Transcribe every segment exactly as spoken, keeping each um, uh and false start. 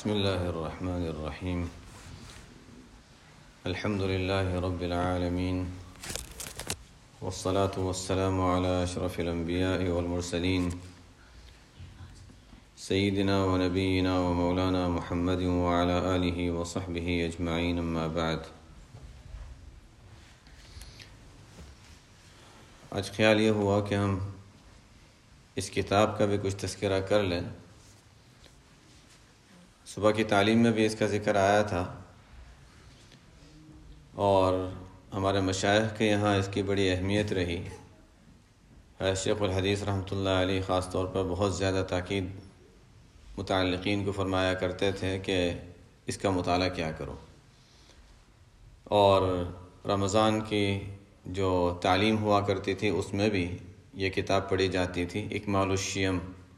بسم الله الرحمن الرحيم. الحمد لله رب العالمين، والصلاة والسلام على أشرف الأنبياء والمرسلين سيدنا ونبينا ومولانا محمد وعلى آله وصحبه أجمعين، أما بعد. آج خیال یہ ہوا کہ ہم اس کتاب کا بھی کچھ تذکرہ کر لیں. صبح کی تعلیم میں بھی اس کا ذکر آیا تھا، اور ہمارے مشائخ کے یہاں اس کی بڑی اہمیت رہی. شیخ الحدیث رحمۃ اللہ علیہ خاص طور پر بہت زیادہ تاکید متعلقین کو فرمایا کرتے تھے کہ اس کا مطالعہ کیا کرو. اور رمضان کی جو تعلیم ہوا کرتی تھی اس میں بھی یہ کتاب پڑھی جاتی تھی، اکمال الشیم.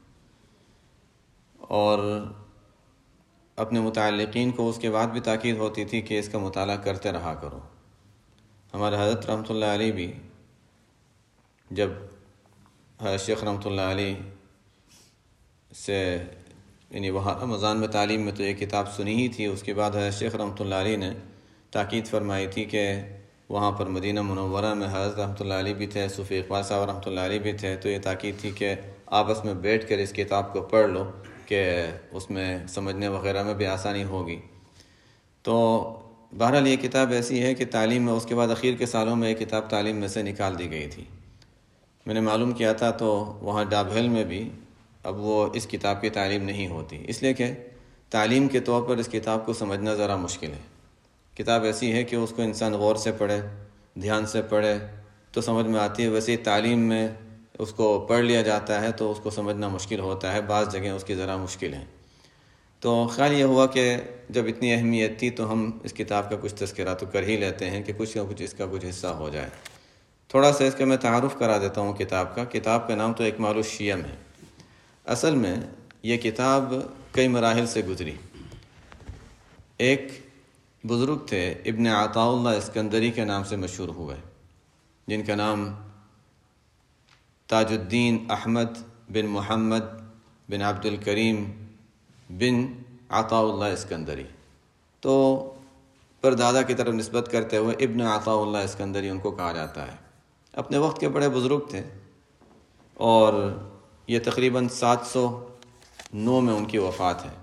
اور اپنے متعلقین کو اس کے بعد بھی تاکید ہوتی تھی کہ اس کا مطالعہ کرتے رہا کرو. ہمارے حضرت رحمۃ اللہ علیہ بھی جب شیخ رحمۃ اللہ علیہ سے یعنی وہاں رمضان میں تعلیم میں تو یہ کتاب سنی ہی تھی، اس کے بعد شیخ رحمۃ اللہ علیہ نے تاکید فرمائی تھی کہ وہاں پر مدینہ منورہ میں حضرت رحمۃ اللہ علیہ بھی تھے، صوفی اقبال صاحب رحمۃ اللہ علیہ بھی تھے، تو یہ تاکید تھی کہ آپس میں بیٹھ کر اس کتاب کو پڑھ لو کہ اس میں سمجھنے وغیرہ میں بھی آسانی ہوگی. تو بہرحال یہ کتاب ایسی ہے کہ تعلیم میں اس کے بعد اخیر کے سالوں میں یہ کتاب تعلیم میں سے نکال دی گئی تھی. میں نے معلوم کیا تھا تو وہاں ڈابھیل میں بھی اب وہ اس کتاب کی تعلیم نہیں ہوتی، اس لیے کہ تعلیم کے طور پر اس کتاب کو سمجھنا ذرا مشکل ہے. کتاب ایسی ہے کہ اس کو انسان غور سے پڑھے، دھیان سے پڑھے تو سمجھ میں آتی ہے. ویسے ہی تعلیم میں اس کو پڑھ لیا جاتا ہے تو اس کو سمجھنا مشکل ہوتا ہے، بعض جگہیں اس کی ذرا مشکل ہیں. تو خیال یہ ہوا کہ جب اتنی اہمیت تھی تو ہم اس کتاب کا کچھ تذکرہ تو کر ہی لیتے ہیں کہ کچھ نہ کچھ اس کا کچھ حصہ ہو جائے. تھوڑا سا اس کا میں تعارف کرا دیتا ہوں کتاب کا. کتاب کا نام تو اکمال الشیم ہے. اصل میں یہ کتاب کئی مراحل سے گزری. ایک بزرگ تھے ابن عطاء اللہ اسکندری کے نام سے مشہور ہوئے، جن کا نام تاج الدین احمد بن محمد بن عبد الکریم بن عطاء اللہ اسکندری. تو پردادا کی طرف نسبت کرتے ہوئے ابن عطاء اللہ اسکندری ان کو کہا جاتا ہے. اپنے وقت کے بڑے بزرگ تھے، اور یہ تقریباً سات سو نو میں ان کی وفات ہے.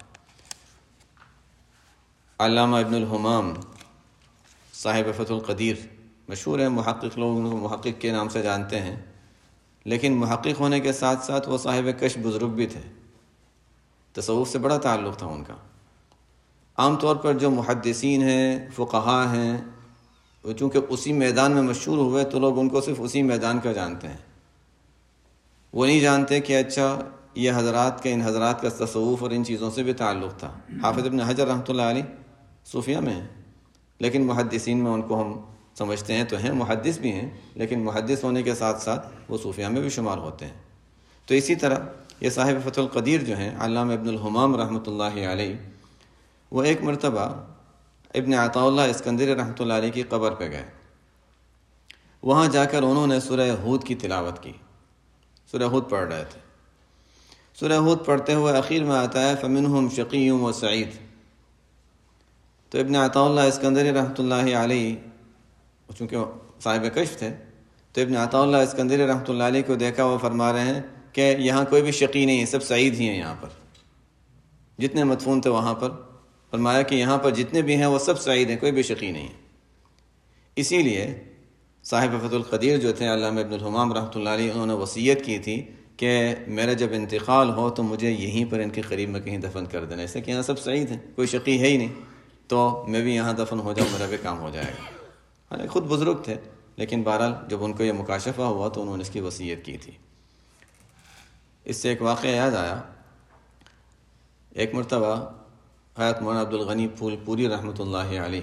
علامہ ابن الحمام صاحب فتح القدیر مشہور ہیں، محقق لوگ ان کو محقق کے نام سے جانتے ہیں، لیکن محقق ہونے کے ساتھ ساتھ وہ صاحب کشف بزرگ بھی تھے. تصوف سے بڑا تعلق تھا ان کا. عام طور پر جو محدثین ہیں، فقہا ہیں، وہ چونکہ اسی میدان میں مشہور ہوئے تو لوگ ان کو صرف اسی میدان کا جانتے ہیں. وہ نہیں جانتے کہ اچھا یہ حضرات کا ان حضرات کا تصوف اور ان چیزوں سے بھی تعلق تھا. حافظ ابن حجر رحمۃ اللہ علیہ صوفیہ میں ہیں، لیکن محدثین میں ان کو ہم سمجھتے ہیں تو ہیں، محدث بھی ہیں، لیکن محدث ہونے کے ساتھ ساتھ وہ صوفیہ میں بھی شمار ہوتے ہیں. تو اسی طرح یہ صاحب فتح القدیر جو ہیں علامہ ابن الحمام رحمۃ اللہ علیہ، وہ ایک مرتبہ ابن عطاء اللہ اسکندری رحمۃ اللہ علیہ کی قبر پہ گئے. وہاں جا کر انہوں نے سورہ ہود کی تلاوت کی. سورہ ہود پڑھ رہے تھے. سورہ ہود پڑھتے ہوئے اخیر میں آتا ہے فَمِنْهُمْ شَقِيٌّ وَسَعِيدٌ. تو ابن عطاء اللہ اسکندری رحمۃ اللہ علیہ چونکہ صاحب کشف تھے تو ابن عطاء اللہ اسکندری رحمۃ اللہ علیہ کو دیکھا، وہ فرما رہے ہیں کہ یہاں کوئی بھی شقی نہیں ہے، سب سعید ہی ہیں. یہاں پر جتنے مدفون تھے وہاں پر فرمایا کہ یہاں پر جتنے بھی ہیں وہ سب سعید ہیں، کوئی بھی شقی نہیں ہے. اسی لیے صاحب فتح القدیر جو تھے علامہ ابن الحمام رحمۃ اللہ علیہ، انہوں نے وصیت کی تھی کہ میرا جب انتقال ہو تو مجھے یہیں پر ان کے قریب میں کہیں دفن کر دینا، اس سے کہ یہاں سب سعید ہیں، کوئی شقی ہے ہی نہیں، تو میں بھی یہاں دفن ہو جاؤں، میرا بھی کام ہو جائے گا. حالانکہ خود بزرگ تھے، لیکن بہرحال جب ان کو یہ مکاشفہ ہوا تو انہوں نے اس کی وصیت کی تھی. اس سے ایک واقعہ یاد آیا. ایک مرتبہ حضرت مولانا عبد الغنی پھول پوری رحمۃ اللہ علیہ،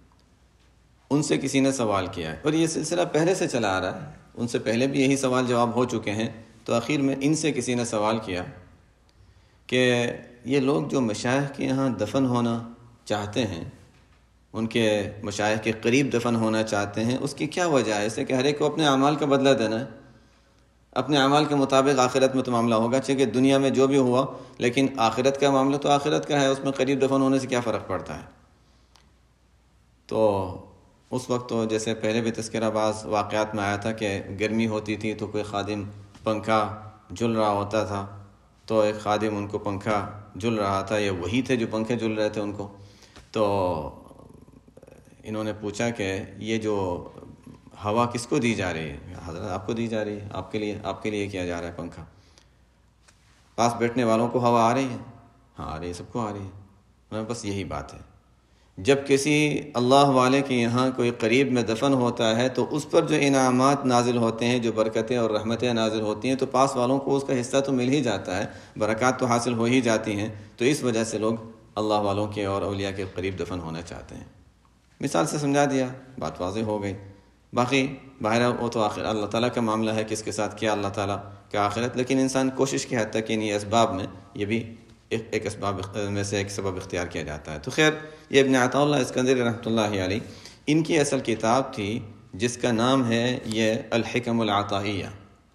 ان سے کسی نے سوال کیا ہے، اور یہ سلسلہ پہلے سے چلا آ رہا ہے، ان سے پہلے بھی یہی سوال جواب ہو چکے ہیں. تو آخر میں ان سے کسی نے سوال کیا کہ یہ لوگ جو مشائخ کے یہاں دفن ہونا چاہتے ہیں، ان کے مشائخ کے قریب دفن ہونا چاہتے ہیں، اس کی کیا وجہ ہے؟ اسے کہ ہر ایک کو اپنے اعمال کا بدلہ دینا ہے. اپنے اعمال کے مطابق آخرت میں تو معاملہ ہوگا، چونکہ دنیا میں جو بھی ہوا، لیکن آخرت کا معاملہ تو آخرت کا ہے، اس میں قریب دفن ہونے سے کیا فرق پڑتا ہے۔ تو اس وقت تو جیسے پہلے بھی تذکرہ بعض واقعات میں آیا تھا کہ گرمی ہوتی تھی تو کوئی خادم پنکھا جل رہا ہوتا تھا، تو ایک خادم ان کو پنکھا جل رہا تھا، یہ وہی تھے جو پنکھے جل رہے تھے ان کو، تو انہوں نے پوچھا کہ یہ جو ہوا کس کو دی جا رہی ہے؟ حضرت آپ کو دی جا رہی ہے، آپ کے لیے آپ کے لیے کیا جا رہا ہے پنکھا، پاس بیٹھنے والوں کو ہوا آ رہی ہے؟ ہاں آ رہی ہے، سب کو آ رہی ہے۔ بس یہی بات ہے، جب کسی اللہ والے کے یہاں کوئی قریب میں دفن ہوتا ہے تو اس پر جو انعامات نازل ہوتے ہیں، جو برکتیں اور رحمتیں نازل ہوتی ہیں، تو پاس والوں کو اس کا حصہ تو مل ہی جاتا ہے، برکات تو حاصل ہو ہی جاتی ہیں، تو اس وجہ سے لوگ اللہ والوں کے اور اولیاء کے قریب دفن ہونا چاہتے ہیں۔ مثال سے سمجھا دیا، بات واضح ہو گئی۔ باقی باہر وہ تو آخر اللہ تعالیٰ کا معاملہ ہے، کس کے ساتھ کیا اللہ تعالیٰ کا آخرت، لیکن انسان کوشش کی حد تک انہی اسباب میں یہ بھی ایک ایک اسباب میں سے ایک سبب اختیار کیا جاتا ہے۔ تو خیر، یہ ابن عطا اللہ اسکندری رحمۃ اللہ علیہ، ان کی اصل کتاب تھی جس کا نام ہے یہ الحکم العطائیہ،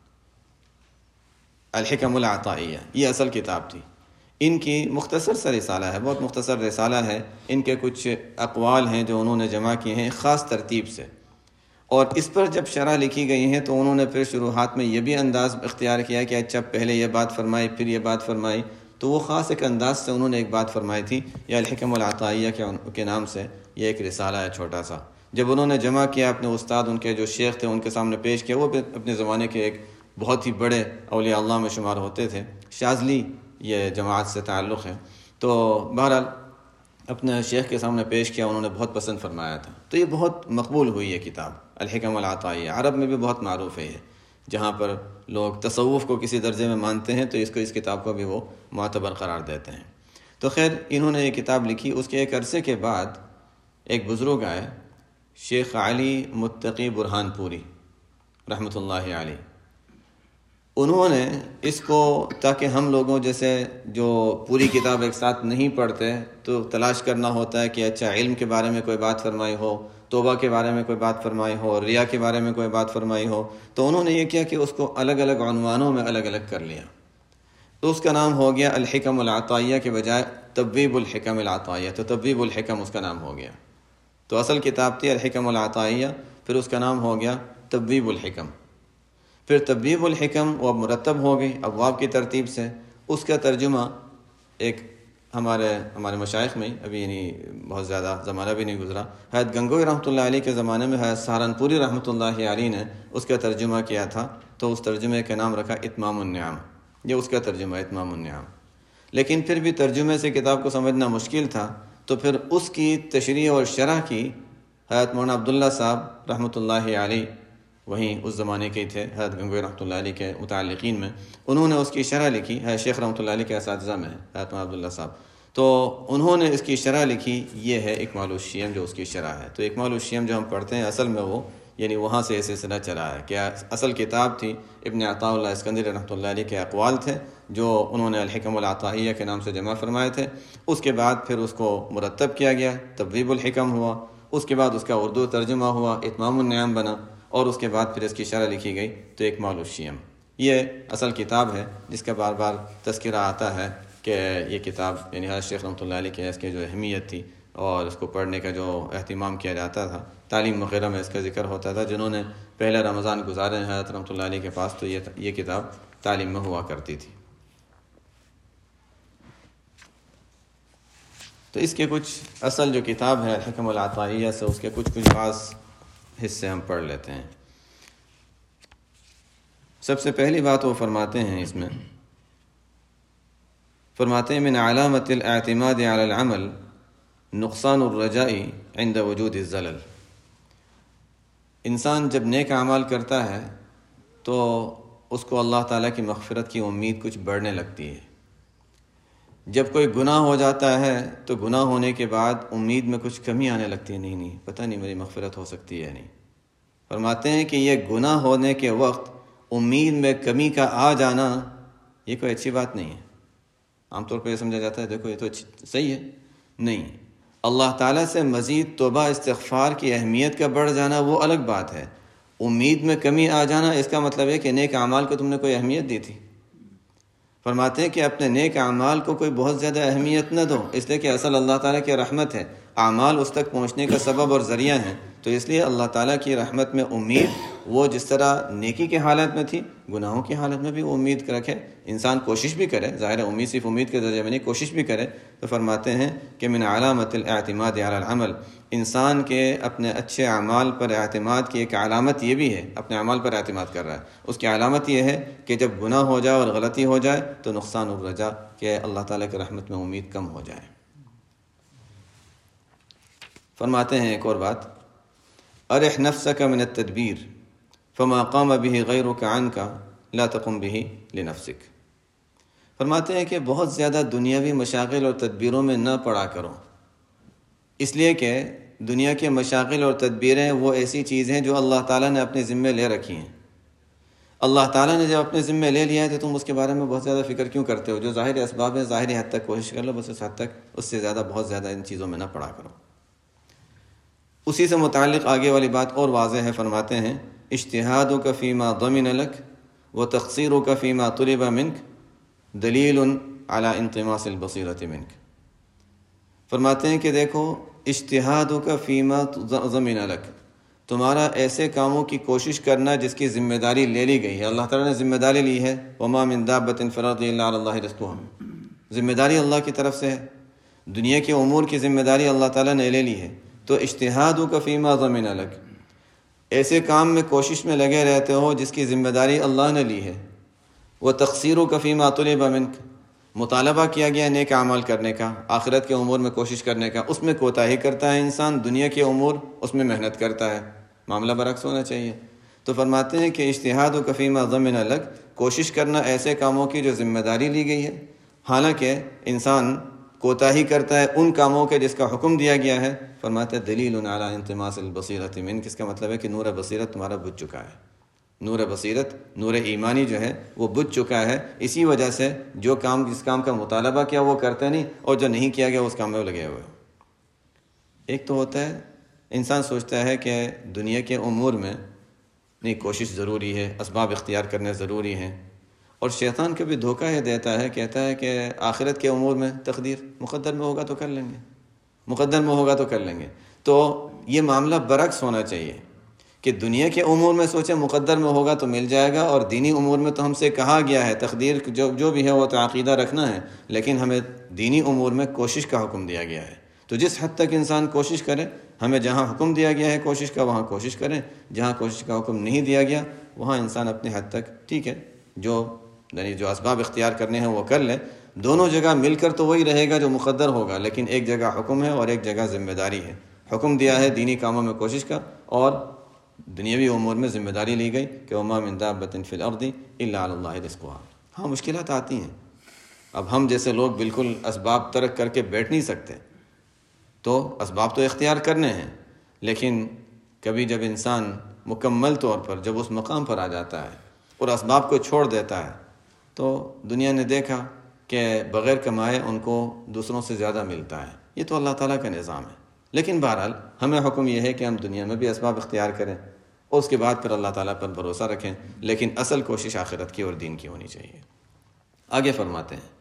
الحکم العطائیہ، یہ اصل کتاب تھی۔ ان کی مختصر سا رسالہ ہے، بہت مختصر رسالہ ہے، ان کے کچھ اقوال ہیں جو انہوں نے جمع کیے ہیں خاص ترتیب سے، اور اس پر جب شرح لکھی گئی ہیں تو انہوں نے پھر شروحات میں یہ بھی انداز اختیار کیا کہ اچھا پہلے یہ بات فرمائی پھر یہ بات فرمائی، تو وہ خاص ایک انداز سے انہوں نے ایک بات فرمائی تھی، یہ الحکم العطائیہ کے نام سے یہ ایک رسالہ ہے چھوٹا سا۔ جب انہوں نے جمع کیا، اپنے استاد ان کے جو شیخ تھے ان کے سامنے پیش کیا، وہ اپنے زمانے کے ایک بہت ہی بڑے اولیاء اللہ میں شمار ہوتے تھے، شاذلی یہ جماعت سے تعلق ہے، تو بہرحال اپنے شیخ کے سامنے پیش کیا، انہوں نے بہت پسند فرمایا تھا، تو یہ بہت مقبول ہوئی یہ کتاب الحکم العطائیہ، عرب میں بھی بہت معروف ہے یہ، جہاں پر لوگ تصوف کو کسی درجے میں مانتے ہیں تو اس کو اس کتاب کو بھی وہ معتبر قرار دیتے ہیں۔ تو خیر، انہوں نے یہ کتاب لکھی، اس کے ایک عرصے کے بعد ایک بزرگ آئے، شیخ علی متقی برہان پوری رحمۃ اللہ علیہ، انہوں نے اس کو، تاکہ ہم لوگوں جیسے جو پوری کتاب ایک ساتھ نہیں پڑھتے تو تلاش کرنا ہوتا ہے کہ اچھا علم کے بارے میں کوئی بات فرمائی ہو، توبہ کے بارے میں کوئی بات فرمائی ہو، ریا کے بارے میں کوئی بات فرمائی ہو، تو انہوں نے یہ کیا کہ اس کو الگ الگ عنوانوں میں الگ الگ کر لیا، تو اس کا نام ہو گیا الحکم العطائیہ کے بجائے تبویب الحکم العطائیہ، تو تبویب الحکم اس کا نام ہو گیا۔ تو اصل کتاب تھی الحکم العطائیہ، پھر اس کا نام ہو گیا تبویب الحکم، پھر تبویب الحکم وہ مرتب ہو گئی ابواب کی ترتیب سے۔ اس کا ترجمہ ایک ہمارے ہمارے مشائخ میں، ابھی یعنی بہت زیادہ زمانہ بھی نہیں گزرا، حضرت گنگوئی رحمۃ اللہ علیہ کے زمانے میں حضرت سہارنپوری رحمۃ اللہ علیہ نے اس کا ترجمہ کیا تھا، تو اس ترجمے کا نام رکھا اتمام النعم، یہ اس کا ترجمہ اتمام النعم۔ لیکن پھر بھی ترجمے سے کتاب کو سمجھنا مشکل تھا، تو پھر اس کی تشریح اور شرح کی حضرت مولانا عبداللہ صاحب رحمۃ اللہ علیہ، وہیں اس زمانے کے تھے حضرت گنگوئی رحمۃ اللہ علیہ کے متعلقین میں، انہوں نے اس کی شرح لکھی ہے، شیخ رحمۃ اللہ علیہ کے اساتذہ میں حضرت مولانا عبداللہ صاحب، تو انہوں نے اس کی شرح لکھی، یہ ہے اکمال الشیم جو اس کی شرح ہے۔ تو اکمال الشیم جو ہم پڑھتے ہیں اصل میں وہ یعنی وہاں سے یہ سلسلہ چلا ہے کہ اصل کتاب تھی ابن عطا اللہ اسکندری رحمۃ اللہ علیہ کے اقوال تھے جو انہوں نے الحکم العطائیہ کے نام سے جمع فرمائے تھے، اس کے بعد پھر اس کو مرتب کیا گیا، تبویب الحکم ہوا، اس کے بعد اس کا اردو ترجمہ ہوا، اتمام النعم بنا، اور اس کے بعد پھر اس کی شرح لکھی گئی تو اکمال الشیم۔ یہ اصل کتاب ہے جس کا بار بار تذکرہ آتا ہے کہ یہ کتاب یعنی حضرت شیخ رحمۃ اللہ علیہ کے اس کی جو اہمیت تھی اور اس کو پڑھنے کا جو اہتمام کیا جاتا تھا، تعلیم وغیرہ میں اس کا ذکر ہوتا تھا، جنہوں نے پہلے رمضان گزارے ہیں حضرت رحمۃ اللہ علیہ کے پاس، تو یہ یہ کتاب تعلیم میں ہوا کرتی تھی۔ تو اس کے کچھ اصل جو کتاب ہے الحکم العطائیہ سے اس کے کچھ کچھ خاص حصے ہم پڑھ لیتے ہیں۔ سب سے پہلی بات وہ فرماتے ہیں اس میں، فرماتے ہیں من علامت الاعتماد علی العمل نقصان الرجاء عند وجود الزلل۔ انسان جب نیک اعمال کرتا ہے تو اس کو اللہ تعالیٰ کی مغفرت کی امید کچھ بڑھنے لگتی ہے، جب کوئی گناہ ہو جاتا ہے تو گناہ ہونے کے بعد امید میں کچھ کمی آنے لگتی ہے، نہیں نہیں پتہ نہیں میری مغفرت ہو سکتی ہے نہیں۔ فرماتے ہیں کہ یہ گناہ ہونے کے وقت امید میں کمی کا آ جانا یہ کوئی اچھی بات نہیں ہے۔ عام طور پہ یہ سمجھا جاتا ہے دیکھو یہ تو صحیح ہے، نہیں، اللہ تعالیٰ سے مزید توبہ استغفار کی اہمیت کا بڑھ جانا وہ الگ بات ہے، امید میں کمی آ جانا اس کا مطلب ہے کہ نیک اعمال کو تم نے کوئی اہمیت دی تھی۔ فرماتے ہیں کہ اپنے نیک اعمال کو کوئی بہت زیادہ اہمیت نہ دو، اس لیے کہ اصل اللہ تعالیٰ کی رحمت ہے، اعمال اس تک پہنچنے کا سبب اور ذریعہ ہیں، تو اس لیے اللہ تعالیٰ کی رحمت میں امید وہ جس طرح نیکی کی حالت میں تھی، گناہوں کی حالت میں بھی وہ امید رکھے، انسان کوشش بھی کرے، ظاہر ہے امید صرف امید کے درجے میں نہیں، کوشش بھی کرے۔ تو فرماتے ہیں کہ من علامت الاعتماد علی العمل، انسان کے اپنے اچھے اعمال پر اعتماد کی ایک علامت یہ بھی ہے، اپنے اعمال پر اعتماد کر رہا ہے، اس کی علامت یہ ہے کہ جب گناہ ہو جائے اور غلطی ہو جائے تو نقصان الرجا، کہ اللہ تعالیٰ کی رحمت میں امید کم ہو جائے۔ فرماتے ہیں ایک اور بات، ارح نفسک من التدبیر فما قام به غیرک عنک لا تقم به لنفسک۔ فرماتے ہیں کہ بہت زیادہ دنیاوی مشاغل اور تدبیروں میں نہ پڑا کرو، اس لیے کہ دنیا کے مشاغل اور تدبیریں وہ ایسی چیز ہیں جو اللہ تعالیٰ نے اپنے ذمے لے رکھی ہیں۔ اللہ تعالیٰ نے جب اپنے ذمے لے لیا ہے تو تم اس کے بارے میں بہت زیادہ فکر کیوں کرتے ہو؟ جو ظاہری اسباب ہیں ظاہری حد تک کوشش کر لو، بس اس حد تک، اس سے زیادہ بہت زیادہ ان چیزوں میں نہ پڑا کرو۔ اسی سے متعلق آگے والی بات اور واضح ہے، فرماتے ہیں اجتہادک فیما ضمن لک وتقصیرک فیما طلب منک دلیل علی انطماس البصیرۃ منک۔ فرماتے ہیں کہ دیکھو، اجتہادک فیما ضمن لک، تمہارا ایسے کاموں کی کوشش کرنا جس کی ذمہ داری لے لی گئی ہے، اللہ تعالیٰ نے ذمہ داری لی ہے، وما من دابۃ فی الارض الا علی اللہ رزقها، ذمہ داری اللہ کی طرف سے ہے، دنیا کے امور کی ذمہ داری اللہ تعالیٰ نے لے لی ہے، تو اجتہادک فیما ضمن لک، ایسے کام میں کوشش میں لگے رہتے ہو جس کی ذمہ داری اللہ نے لی ہے، وتقصیرک فیما طلب منک، مطالبہ کیا گیا نیک اعمال کرنے کا، آخرت کے امور میں کوشش کرنے کا، اس میں کوتاہی کرتا ہے انسان، دنیا کے امور اس میں محنت کرتا ہے، معاملہ برعکس ہونا چاہیے۔ تو فرماتے ہیں کہ اجتہادک فیما ضمن لک، کوشش کرنا ایسے کاموں کی جو ذمہ داری لی گئی ہے، حالانکہ انسان کوتاہی کرتا ہے ان کاموں کے جس کا حکم دیا گیا ہے۔ فرماتے ہیں دلیل علی انطماس البصیرۃ منک، اس کا مطلب ہے کہ نور بصیرت تمہارا بجھ چکا ہے، نور بصیرت، نور ایمانی جو ہے وہ بجھ چکا ہے، اسی وجہ سے جو کام جس کام کا مطالبہ کیا وہ کرتے نہیں، اور جو نہیں کیا گیا اس کام میں وہ لگے ہوئے۔ ایک تو ہوتا ہے انسان سوچتا ہے کہ دنیا کے امور میں نہیں، کوشش ضروری ہے، اسباب اختیار کرنے ضروری ہیں، اور شیطان کبھی دھوکہ یہ دیتا ہے، کہتا ہے کہ آخرت کے امور میں تقدیر مقدر میں ہوگا تو کر لیں گے، مقدر میں ہوگا تو کر لیں گے۔ تو یہ معاملہ برعکس ہونا چاہیے کہ دنیا کے امور میں سوچیں مقدر میں ہوگا تو مل جائے گا، اور دینی امور میں تو ہم سے کہا گیا ہے تقدیر جو جو بھی ہے وہ تو عقیدہ رکھنا ہے، لیکن ہمیں دینی امور میں کوشش کا حکم دیا گیا ہے۔ تو جس حد تک انسان کوشش کرے، ہمیں جہاں حکم دیا گیا ہے کوشش کا وہاں کوشش کریں، جہاں کوشش کا حکم نہیں دیا گیا وہاں انسان اپنے حد تک ٹھیک ہے، جو یعنی جو اسباب اختیار کرنے ہیں وہ کر لے، دونوں جگہ مل کر تو وہی رہے گا جو مقدر ہوگا، لیکن ایک جگہ حکم ہے اور ایک جگہ ذمہ داری ہے۔ حکم دیا ہے دینی کاموں میں کوشش کا، اور دنیاوی امور میں ذمہ داری لی گئی کہ وما من دابۃ فی الارض الا علی اللہ رزقها۔ ہاں مشکلات آتی ہیں، اب ہم جیسے لوگ بالکل اسباب ترک کر کے بیٹھ نہیں سکتے، تو اسباب تو اختیار کرنے ہیں، لیکن کبھی جب انسان مکمل طور پر جب اس مقام پر آ جاتا ہے اور اسباب کو چھوڑ دیتا ہے، تو دنیا نے دیکھا کہ بغیر کمائے ان کو دوسروں سے زیادہ ملتا ہے، یہ تو اللہ تعالیٰ کا نظام ہے۔ لیکن بہرحال ہمیں حکم یہ ہے کہ ہم دنیا میں بھی اسباب اختیار کریں اور اس کے بعد پھر اللہ تعالیٰ پر بھروسہ رکھیں، لیکن اصل کوشش آخرت کی اور دین کی ہونی چاہیے۔ آگے فرماتے ہیں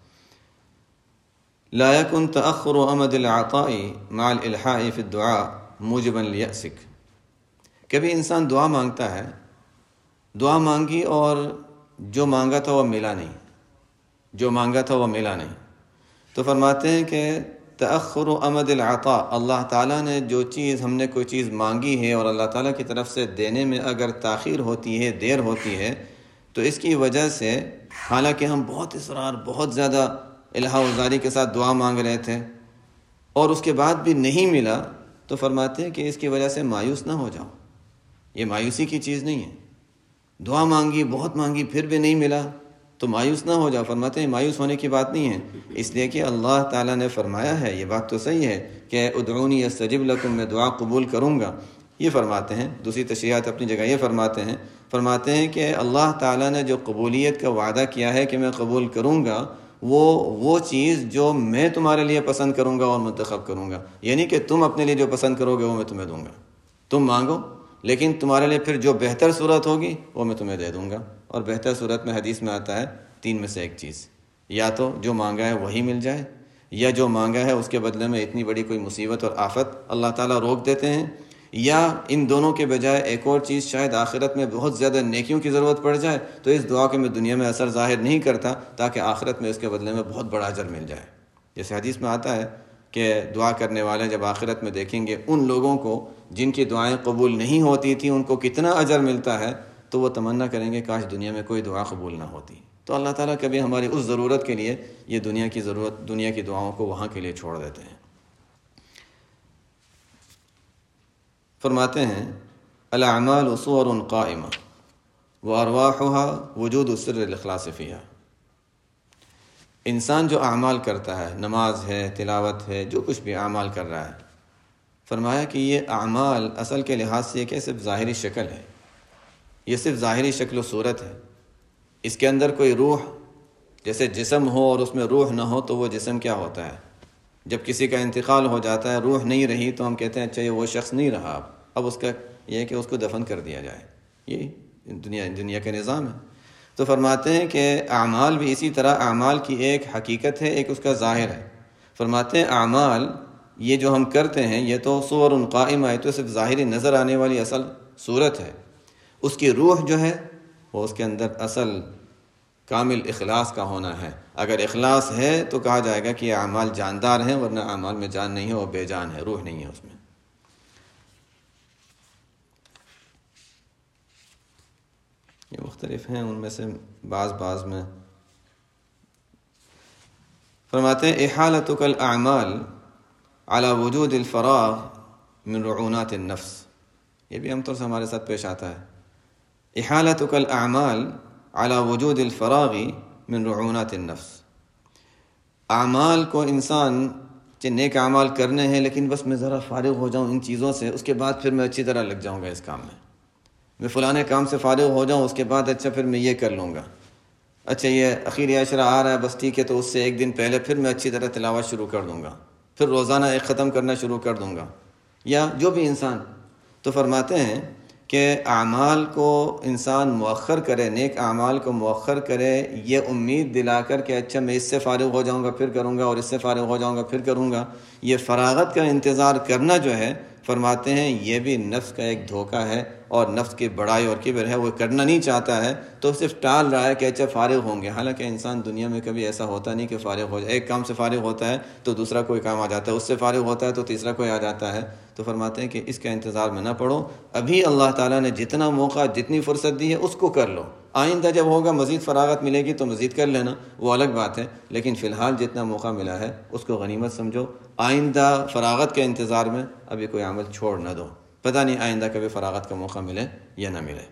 لا يكن تأخر امد العطاء مع الالحاح في الدعاء موجبا ليأسك، کبھی انسان دعا مانگتا ہے، دعا مانگی اور جو مانگا تھا وہ ملا نہیں، جو مانگا تھا وہ ملا نہیں، تو فرماتے ہیں کہ تأخر امد العطاء، اللہ تعالیٰ نے جو چیز ہم نے کوئی چیز مانگی ہے اور اللہ تعالیٰ کی طرف سے دینے میں اگر تاخیر ہوتی ہے، دیر ہوتی ہے، تو اس کی وجہ سے حالانکہ ہم بہت اصرار، بہت زیادہ الہا وزاری کے ساتھ دعا مانگ رہے تھے اور اس کے بعد بھی نہیں ملا، تو فرماتے ہیں کہ اس کی وجہ سے مایوس نہ ہو جاؤ، یہ مایوسی کی چیز نہیں ہے۔ دعا مانگی، بہت مانگی، پھر بھی نہیں ملا تو مایوس نہ ہو جاؤ، فرماتے ہیں مایوس ہونے کی بات نہیں ہے، اس لیے کہ اللہ تعالیٰ نے فرمایا ہے، یہ بات تو صحیح ہے کہ ادعونی استجب لکم، میں دعا قبول کروں گا، یہ فرماتے ہیں۔ دوسری تشریحات اپنی جگہ یہ فرماتے ہیں فرماتے ہیں کہ اللہ تعالیٰ نے جو قبولیت کا وعدہ کیا ہے کہ میں قبول کروں گا، وہ وہ چیز جو میں تمہارے لیے پسند کروں گا اور منتخب کروں گا، یعنی کہ تم اپنے لیے جو پسند کرو گے وہ میں تمہیں دوں گا۔ تم مانگو لیکن تمہارے لیے پھر جو بہتر صورت ہوگی وہ میں تمہیں دے دوں گا۔ اور بہتر صورت میں حدیث میں آتا ہے تین میں سے ایک چیز، یا تو جو مانگا ہے وہی مل جائے، یا جو مانگا ہے اس کے بدلے میں اتنی بڑی کوئی مصیبت اور آفت اللہ تعالیٰ روک دیتے ہیں، یا ان دونوں کے بجائے ایک اور چیز، شاید آخرت میں بہت زیادہ نیکیوں کی ضرورت پڑ جائے تو اس دعا کے میں دنیا میں اثر ظاہر نہیں کرتا تاکہ آخرت میں اس کے بدلے میں بہت بڑا اجر مل جائے۔ جیسے حدیث میں آتا ہے کہ دعا کرنے والے جب آخرت میں دیکھیں گے ان لوگوں کو جن کی دعائیں قبول نہیں ہوتی تھیں ان کو کتنا اجر ملتا ہے، تو وہ تمنا کریں گے کاش دنیا میں کوئی دعا قبول نہ ہوتی۔ تو اللہ تعالیٰ کبھی ہماری اس ضرورت کے لیے یہ دنیا کی ضرورت دنیا کی دعاؤں کو وہاں کے لیے چھوڑ دیتے ہیں۔ فرماتے ہیں الاعمال صور قائمہ وارواحها وجود سر الاخلاص فیہا۔ انسان جو اعمال کرتا ہے، نماز ہے، تلاوت ہے، جو کچھ بھی اعمال کر رہا ہے، فرمایا کہ یہ اعمال اصل کے لحاظ سے یہ صرف ظاہری شکل ہے، یہ صرف ظاہری شکل و صورت ہے۔ اس کے اندر کوئی روح، جیسے جسم ہو اور اس میں روح نہ ہو تو وہ جسم کیا ہوتا ہے؟ جب کسی کا انتقال ہو جاتا ہے، روح نہیں رہی تو ہم کہتے ہیں اچھا یہ وہ شخص نہیں رہا، اب اب اس کا یہ ہے کہ اس کو دفن کر دیا جائے۔ یہ دنیا دنیا کا نظام ہے۔ تو فرماتے ہیں کہ اعمال بھی اسی طرح، اعمال کی ایک حقیقت ہے، ایک اس کا ظاہر ہے۔ فرماتے ہیں اعمال یہ جو ہم کرتے ہیں یہ تو صور قائمہ ہے، تو صرف ظاہری نظر آنے والی اصل صورت ہے۔ اس کی روح جو ہے وہ اس کے اندر اصل کامل اخلاص کا ہونا ہے۔ اگر اخلاص ہے تو کہا جائے گا کہ یہ اعمال جاندار ہیں، ورنہ اعمال میں جان نہیں ہے، وہ بے جان ہے، روح نہیں ہے اس میں۔ یہ مختلف ہیں، ان میں سے بعض بعض میں فرماتے ہیں احالتک الاعمال على وجود الفراغ من رعونات النفس۔ یہ بھی عام طور سے ہمارے ساتھ پیش آتا ہے۔ احالتک الاعمال على وجود الفراغ من رعونات النفس۔ اعمال کو انسان چاہے نیک اعمال کرنے ہیں لیکن بس میں ذرا فارغ ہو جاؤں ان چیزوں سے، اس کے بعد پھر میں اچھی طرح لگ جاؤں گا اس کام میں، میں فلانے کام سے فارغ ہو جاؤں، اس کے بعد اچھا پھر میں یہ کر لوں گا، اچھا یہ اخیر عشرہ آ رہا ہے بس ٹھیک ہے تو اس سے ایک دن پہلے پھر میں اچھی طرح تلاوت شروع کر دوں گا، پھر روزانہ ایک ختم کرنا شروع کر دوں گا، یا جو بھی انسان۔ تو فرماتے ہیں کہ اعمال کو انسان مؤخر کرے، نیک اعمال کو مؤخر کرے، یہ امید دلا کر کہ اچھا میں اس سے فارغ ہو جاؤں گا پھر کروں گا، اور اس سے فارغ ہو جاؤں گا پھر کروں گا، یہ فراغت کا انتظار کرنا جو ہے، فرماتے ہیں یہ بھی نفس کا ایک دھوکہ ہے، اور نفس کی بڑائی اور کبر ہے، وہ کرنا نہیں چاہتا ہے تو صرف ٹال رہا ہے کہ اچھا فارغ ہوں گے۔ حالانکہ انسان دنیا میں کبھی ایسا ہوتا نہیں کہ فارغ ہو جائے، ایک کام سے فارغ ہوتا ہے تو دوسرا کوئی کام آ جاتا ہے، اس سے فارغ ہوتا ہے تو تیسرا کوئی آ جاتا ہے۔ تو فرماتے ہیں کہ اس کا انتظار میں نہ پڑو، ابھی اللہ تعالیٰ نے جتنا موقع، جتنی فرصت دی ہے اس کو کر لو، آئندہ جب ہوگا مزید فراغت ملے گی تو مزید کر لینا، وہ الگ بات ہے، لیکن فی الحال جتنا موقع ملا ہے اس کو غنیمت سمجھو، آئندہ فراغت کے انتظار میں ابھی کوئی عمل چھوڑ نہ دو، پتہ نہیں آئندہ کبھی فراغت کا موقع ملے یا نہ ملے۔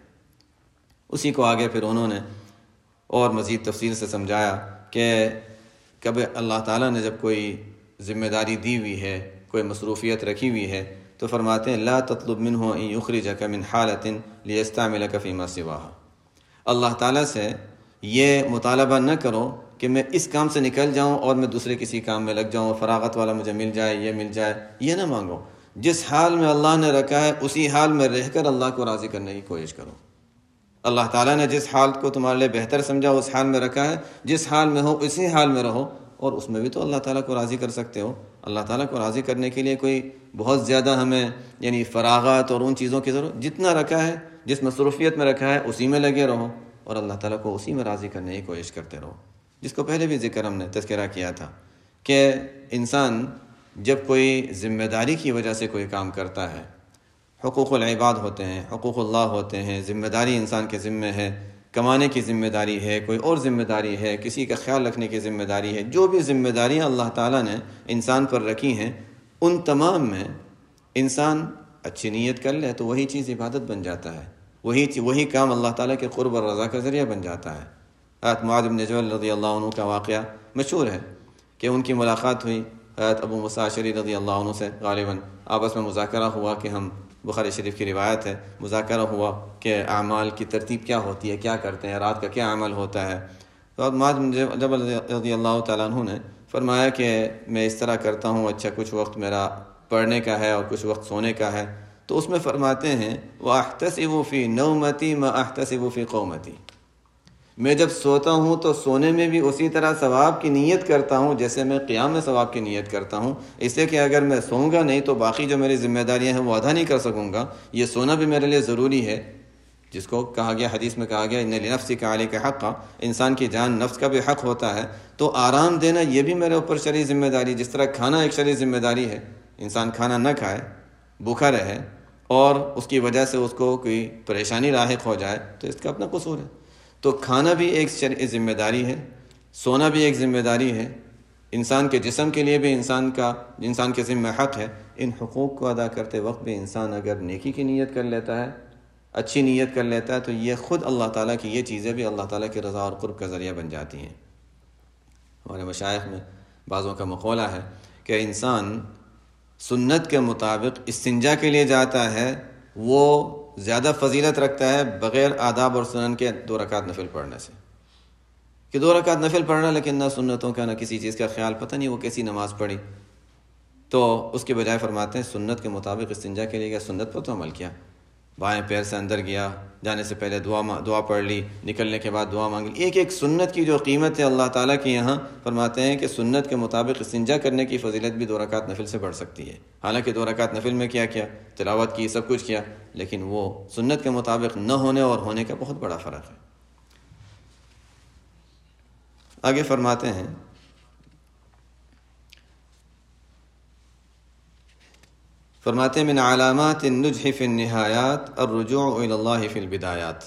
اسی کو آگے پھر انہوں نے اور مزید تفصیل سے سمجھایا کہ کبھی اللہ تعالیٰ نے جب کوئی ذمہ داری دی ہوئی ہے، کوئی مصروفیت رکھی ہوئی ہے، تو فرماتے ہیں لا تطلب منہ ان یخرجک من حالۃ لیستعملک فیما سواہا۔ اللہ تعالیٰ سے یہ مطالبہ نہ کرو کہ میں اس کام سے نکل جاؤں اور میں دوسرے کسی کام میں لگ جاؤں، فراغت والا مجھے مل جائے، یہ مل جائے، یہ نہ مانگو۔ جس حال میں اللہ نے رکھا ہے اسی حال میں رہ کر اللہ کو راضی کرنے کی کوشش کرو۔ اللہ تعالیٰ نے جس حال کو تمہارے لیے بہتر سمجھا اس حال میں رکھا ہے، جس حال میں ہو اسی حال میں رہو، اور اس میں بھی تو اللہ تعالیٰ کو راضی کر سکتے ہو۔ اللہ تعالیٰ کو راضی کرنے کے لیے کوئی بہت زیادہ ہمیں یعنی فراغت اور ان چیزوں کی ضرورت، جتنا رکھا ہے، جس مصروفیت میں رکھا ہے اسی میں لگے رہو، اور اللہ تعالیٰ کو اسی میں راضی کرنے کی کوشش کرتے رہو۔ جس کو پہلے بھی ذکر ہم نے تذکرہ کیا تھا کہ انسان جب کوئی ذمہ داری کی وجہ سے کوئی کام کرتا ہے، حقوق العباد ہوتے ہیں، حقوق اللہ ہوتے ہیں، ذمہ داری انسان کے ذمہ ہے، کمانے کی ذمہ داری ہے، کوئی اور ذمہ داری ہے، کسی کا خیال رکھنے کی ذمہ داری ہے، جو بھی ذمہ داریاں اللہ تعالیٰ نے انسان پر رکھی ہیں، ان تمام میں انسان اچھی نیت کر لے تو وہی چیز عبادت بن جاتا ہے، وہی وہی کام اللہ تعالیٰ کے قرب اور رضا کا ذریعہ بن جاتا ہے۔ حضرت معاذ بن جبل رضی اللہ عنہ کا واقعہ مشہور ہے کہ ان کی ملاقات ہوئی حضرت ابو موسیٰ اشعری رضی اللہ عنہ سے، غالباً آپس میں مذاکرہ ہوا کہ ہم، بخاری شریف کی روایت ہے، مذاکرہ ہوا کہ اعمال کی ترتیب کیا ہوتی ہے، کیا کرتے ہیں، رات کا کیا عمل ہوتا ہے۔ تو معاذ بن جبل رضی اللہ تعالیٰ عنہ نے فرمایا کہ میں اس طرح کرتا ہوں، اچھا کچھ وقت میرا پڑھنے کا ہے اور کچھ وقت سونے کا ہے۔ تو اس میں فرماتے ہیں وَأَحْتَسِبُ فِي نَوْمَتِي مَا أَحْتَسِبُ فِي قَوْمَتِي، میں جب سوتا ہوں تو سونے میں بھی اسی طرح ثواب کی نیت کرتا ہوں جیسے میں قیام میں ثواب کی نیت کرتا ہوں، اس لیے کہ اگر میں سوؤں گا نہیں تو باقی جو میری ذمہ داریاں ہیں وہ ادا نہیں کر سکوں گا، یہ سونا بھی میرے لیے ضروری ہے، جس کو کہا گیا حدیث میں کہا گیا ان لنفسک علیک حقا، انسان کی جان نفس کا بھی حق ہوتا ہے، تو آرام دینا یہ بھی میرے اوپر شرعی ذمہ داری، جس طرح کھانا ایک شرعی ذمہ داری ہے، انسان کھانا نہ کھائے بھوکا رہے اور اس کی وجہ سے اس کو کوئی پریشانی لاحق ہو جائے تو اس کا اپنا قصور ہے، تو کھانا بھی ایک شرعی ذمہ داری ہے، سونا بھی ایک ذمہ داری ہے، انسان کے جسم کے لیے بھی انسان کا انسان کے ذمہ حق ہے، ان حقوق کو ادا کرتے وقت بھی انسان اگر نیکی کی نیت کر لیتا ہے، اچھی نیت کر لیتا ہے، تو یہ خود اللہ تعالیٰ کی یہ چیزیں بھی اللہ تعالیٰ کی رضا اور قرب کا ذریعہ بن جاتی ہیں۔ ہمارے مشائخ میں بعضوں کا مقولہ ہے کہ انسان سنت کے مطابق استنجا کے لیے جاتا ہے وہ زیادہ فضیلت رکھتا ہے بغیر آداب اور سنن کے دو رکعت نفل پڑھنے سے، کہ دو رکعت نفل پڑھنا لیکن نہ سنتوں کا نہ کسی چیز کا خیال، پتہ نہیں وہ کیسی نماز پڑھی، تو اس کے بجائے فرماتے ہیں سنت کے مطابق استنجا کے لیے گیا، سنت پر تو عمل کیا، بائیں پیر سے اندر گیا، جانے سے پہلے دعا دعا پڑھ لی، نکلنے کے بعد دعا مانگ لی، ایک ایک سنت کی جو قیمت ہے اللہ تعالیٰ کے یہاں، فرماتے ہیں کہ سنت کے مطابق استنجا کرنے کی فضیلت بھی دو رکعت نفل سے بڑھ سکتی ہے، حالانکہ دو رکعت نفل میں کیا کیا، تلاوت کی، سب کچھ کیا، لیکن وہ سنت کے مطابق نہ ہونے اور ہونے کا بہت بڑا فرق ہے۔ آگے فرماتے ہیں فرماتے ہیں من علامات النجح فی النہایات الرجوع الی اللہ فی البدایات،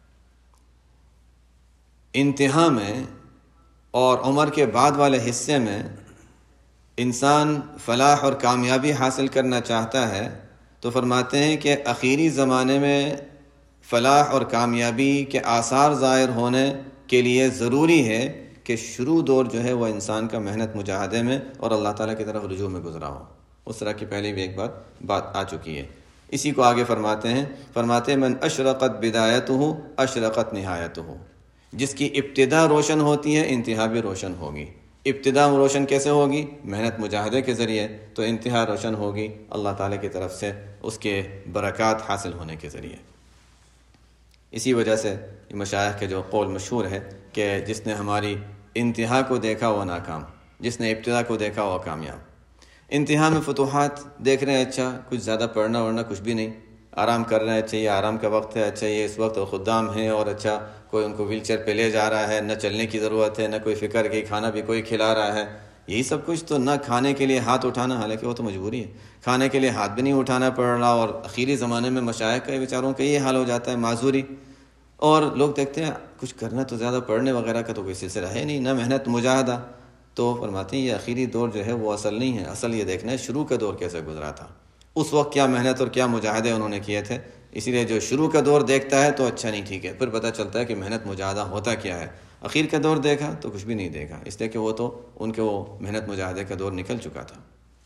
انتہا میں اور عمر کے بعد والے حصے میں انسان فلاح اور کامیابی حاصل کرنا چاہتا ہے تو فرماتے ہیں کہ اخیری زمانے میں فلاح اور کامیابی کے آثار ظاہر ہونے کے لیے ضروری ہے کہ شروع دور جو ہے وہ انسان کا محنت مجاہدے میں اور اللہ تعالیٰ کی طرف رجوع میں گزرا ہو، اس طرح کی پہلے بھی ایک بار بات آ چکی ہے، اسی کو آگے فرماتے ہیں فرماتے ہیں من اشرقت بدایتہ اشرقت نہایتہ، جس کی ابتدا روشن ہوتی ہے انتہا بھی روشن ہوگی، ابتدا روشن کیسے ہوگی؟ محنت مجاہدے کے ذریعے، تو انتہا روشن ہوگی اللہ تعالیٰ کی طرف سے اس کے برکات حاصل ہونے کے ذریعے۔ اسی وجہ سے مشائخ کے جو قول مشہور ہے کہ جس نے ہماری انتہا کو دیکھا وہ ناکام، جس نے ابتدا کو دیکھا وہ کامیاب۔ انتہا میں فتوحات دیکھ رہے ہیں، اچھا کچھ زیادہ پڑھنا ورنہ کچھ بھی نہیں، آرام کر رہے ہیں، اچھا یہ آرام کا وقت ہے، اچھا یہ اس وقت خدام ہیں اور اچھا کوئی ان کو ویل چیئر پہ لے جا رہا ہے، نہ چلنے کی ضرورت ہے نہ کوئی فکر کہ کھانا بھی کوئی کھلا رہا ہے، یہی سب کچھ، تو نہ کھانے کے لیے ہاتھ اٹھانا، حالانکہ وہ تو مجبوری ہے، کھانے کے لیے ہاتھ بھی نہیں اٹھانا پڑ رہا، اور اخیری زمانے میں مشائخ کا بیچاروں کا یہ حال ہو جاتا ہے، معذوری، اور لوگ دیکھتے ہیں کچھ کرنا تو زیادہ پڑھنے وغیرہ کا تو کوئی سلسلہ ہے نہیں، نہ محنت مجاہدہ، تو فرماتے ہیں یہ اخیری دور جو ہے وہ اصل نہیں ہے، اصل یہ دیکھنا ہے شروع کا دور کیسے گزرا تھا، اس وقت کیا محنت اور کیا مجاہدے انہوں نے کیے تھے، اسی لیے جو شروع کا دور دیکھتا ہے تو اچھا نہیں، ٹھیک ہے، پھر پتہ چلتا ہے کہ محنت مجاہدہ ہوتا کیا ہے، اخیر کا دور دیکھا تو کچھ بھی نہیں دیکھا، اس لیے کہ وہ تو ان کے وہ محنت مجاہدے کا دور نکل چکا تھا۔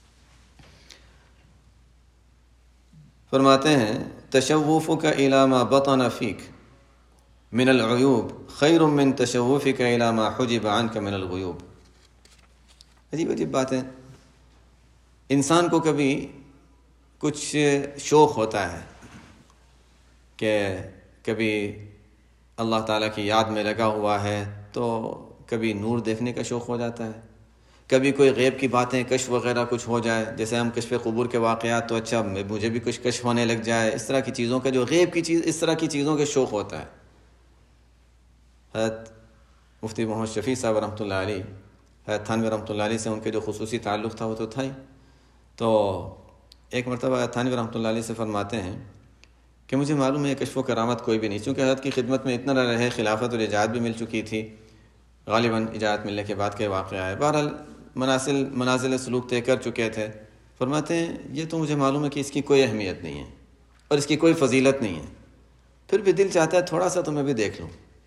فرماتے ہیں تشوفک الی ما بطن فیک من العیوب خیر من تشوفک الی ما حجب عنک من الغیوب۔ عجیب عجیب باتیں، انسان کو کبھی کچھ شوق ہوتا ہے کہ کبھی اللہ تعالیٰ کی یاد میں لگا ہوا ہے تو کبھی نور دیکھنے کا شوق ہو جاتا ہے، کبھی کوئی غیب کی باتیں کشف وغیرہ کچھ ہو جائے، جیسے ہم کشف قبور کے واقعات، تو اچھا مجھے بھی کچھ کشف ہونے لگ جائے، اس طرح کی چیزوں کا جو غیب کی چیز، اس طرح کی چیزوں کا شوق ہوتا ہے۔ حضرت مفتی محمد شفیع صاحب رحمۃ اللہ علیہ، حضرت تھانوی رحمۃ اللہ علیہ سے ان کے جو خصوصی تعلق تھا وہ تو تھا ہی، تو ایک مرتبہ حضرت تھانوی رحمۃ اللہ علیہ سے فرماتے ہیں کہ مجھے معلوم ہے کشف و کرامت کوئی بھی نہیں، چونکہ حضرت کی خدمت میں اتنا نہ رہے، خلافت اور اجازت بھی مل چکی تھی، غالباً اجازت ملنے کے بعد کے واقعہ ہے، بہرحال منازل منازل سلوک طے کر چکے تھے، فرماتے ہیں یہ تو مجھے معلوم ہے کہ اس کی کوئی اہمیت نہیں ہے اور اس کی کوئی فضیلت نہیں ہے، پھر بھی دل چاہتا ہے تھوڑا سا تو میں بھی دیکھ لوں،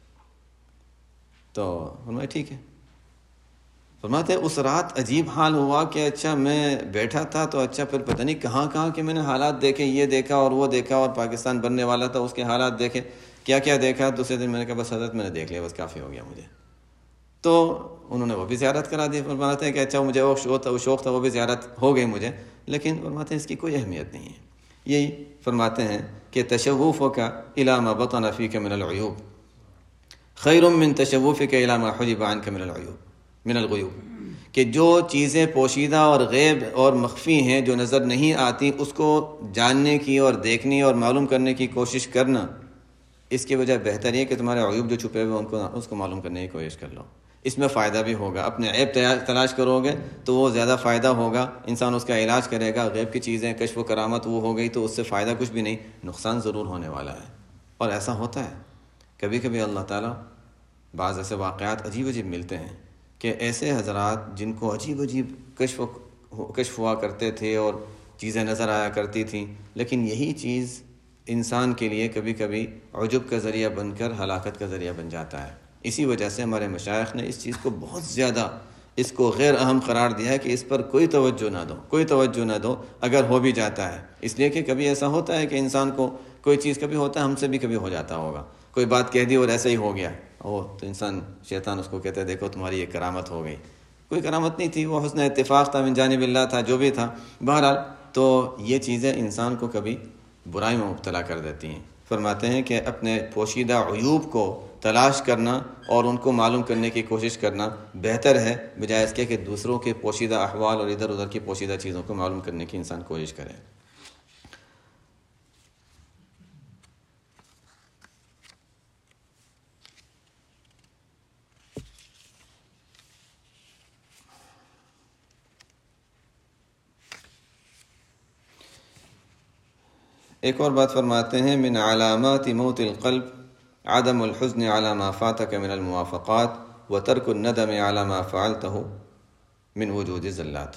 تو فرمایا ٹھیک ہے۔ فرماتے ہیں اس رات عجیب حال ہوا کہ اچھا میں بیٹھا تھا تو اچھا پھر پتہ نہیں کہاں کہاں کہ میں نے حالات دیکھے، یہ دیکھا اور وہ دیکھا، اور پاکستان بننے والا تھا اس کے حالات دیکھے، کیا کیا دیکھا، دوسرے دن میں نے کہا بس حضرت میں نے دیکھ لیا، بس کافی ہو گیا مجھے، تو انہوں نے وہ بھی زیارت کرا دی۔ فرماتے ہیں کہ اچھا مجھے وہ شوق تھا وہ شوق تھا وہ بھی زیارت ہو گئی مجھے، لیکن فرماتے ہیں اس کی کوئی اہمیت نہیں ہے، یہی فرماتے ہیں کہ تشوفک الی ما بطن فیک من العیوب خیر من تشوفک الی ما حجب عنک من العیوب من الغیوب، کہ جو چیزیں پوشیدہ اور غیب اور مخفی ہیں، جو نظر نہیں آتی، اس کو جاننے کی اور دیکھنے اور معلوم کرنے کی کوشش کرنا، اس کے بجائے بہتر یہ کہ تمہارے عیوب جو چھپے ہوئے ان کو اس کو معلوم کرنے کی کوشش کر لو۔ اس میں فائدہ بھی ہوگا، اپنے عیب تلاش کرو گے تو وہ زیادہ فائدہ ہوگا، انسان اس کا علاج کرے گا۔ غیب کی چیزیں کشف و کرامت وہ ہو گئی تو اس سے فائدہ کچھ بھی نہیں، نقصان ضرور ہونے والا ہے۔ اور ایسا ہوتا ہے کبھی کبھی اللہ تعالیٰ بعض ایسے واقعات عجیب عجیب ملتے ہیں کہ ایسے حضرات جن کو عجیب عجیب کشف کشف ہوا کرتے تھے اور چیزیں نظر آیا کرتی تھیں، لیکن یہی چیز انسان کے لیے کبھی کبھی عجب کا ذریعہ بن کر ہلاکت کا ذریعہ بن جاتا ہے۔ اسی وجہ سے ہمارے مشائخ نے اس چیز کو بہت زیادہ اس کو غیر اہم قرار دیا ہے کہ اس پر کوئی توجہ نہ دو، کوئی توجہ نہ دو اگر ہو بھی جاتا ہے، اس لیے کہ کبھی ایسا ہوتا ہے کہ انسان کو کوئی چیز کبھی ہوتا ہے، ہم سے بھی کبھی ہو جاتا ہوگا، کوئی بات کہہ دی اور ایسا ہی ہو گیا، او تو انسان شیطان اس کو کہتا ہے دیکھو تمہاری یہ کرامت ہو گئی، کوئی کرامت نہیں تھی، وہ حسن اتفاق تھا، من جانب اللہ تھا، جو بھی تھا۔ بہرحال تو یہ چیزیں انسان کو کبھی برائی میں مبتلا کر دیتی ہیں۔ فرماتے ہیں کہ اپنے پوشیدہ عیوب کو تلاش کرنا اور ان کو معلوم کرنے کی کوشش کرنا بہتر ہے، بجائے اس کے کہ دوسروں کے پوشیدہ احوال اور ادھر ادھر کی پوشیدہ چیزوں کو معلوم کرنے کی انسان کوشش کرے۔ ایک اور بات فرماتے ہیں من علامات موت القلب عدم الحزن على ما فاتك من الموافقات وترك الندم على ما فعلته من وجود الزلات۔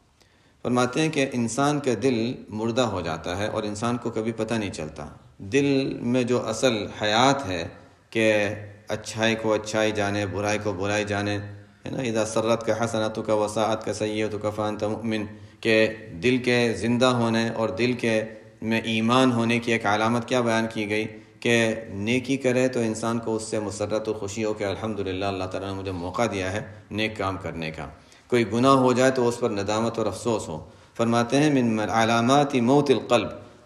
فرماتے ہیں کہ انسان کا دل مردہ ہو جاتا ہے اور انسان کو کبھی پتہ نہیں چلتا، دل میں جو اصل حیات ہے کہ اچھائی کو اچھائی جانے، برائی کو برائی جانے، ہے نا، اذا سرت کا حسنتک وساءت کا سیئتک فانت مؤمن، کہ دل کے زندہ ہونے اور دل کے میں ایمان ہونے کی ایک علامت کیا بیان کی گئی کہ نیکی کرے تو انسان کو اس سے مسرت و خوشی ہو کہ الحمدللہ اللہ تعالیٰ نے مجھے موقع دیا ہے نیک کام کرنے کا، کوئی گناہ ہو جائے تو اس پر ندامت اور افسوس ہو۔ فرماتے ہیں من علامات موت القلب،